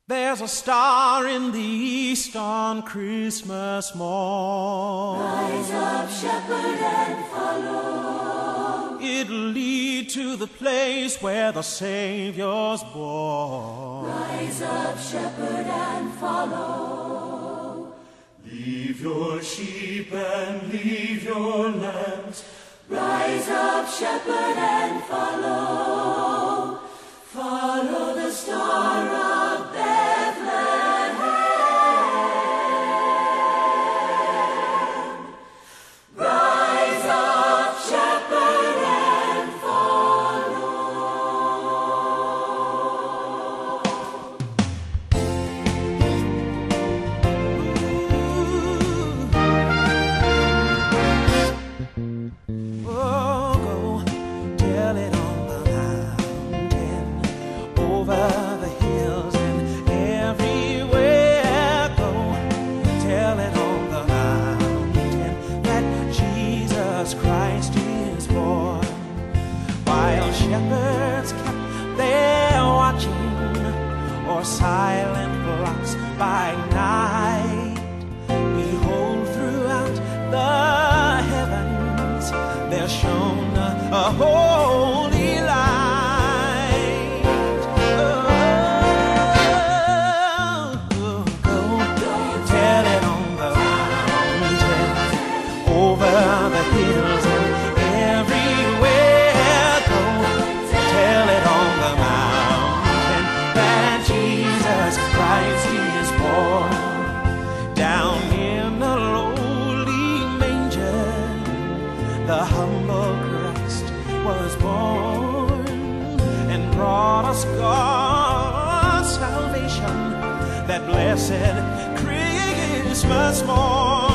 There's a star in the east on Christmas morn. Rise up, shepherd, and follow. It'll lead to the place where the Savior's born. Rise up, shepherd, and follow. Leave your sheep and leave your lambs. Rise up, shepherd, and follow. Follow the star of Bethlehem. Rise up, shepherd, and follow. Oh, go tell it on the mountain, over the hills and everywhere. Go tell it on the mountain that Jesus Christ is born. While shepherds kept their watching or silent flocks by night, behold, throughout the heavens there shone a holy light. Oh, go tell it on the mountains, over the hills and everywhere. Go tell it on the mountain that Jesus Christ is born. Down in a lowly manger, the humble Christ was born and brought us God's salvation, that blessed Christmas morn.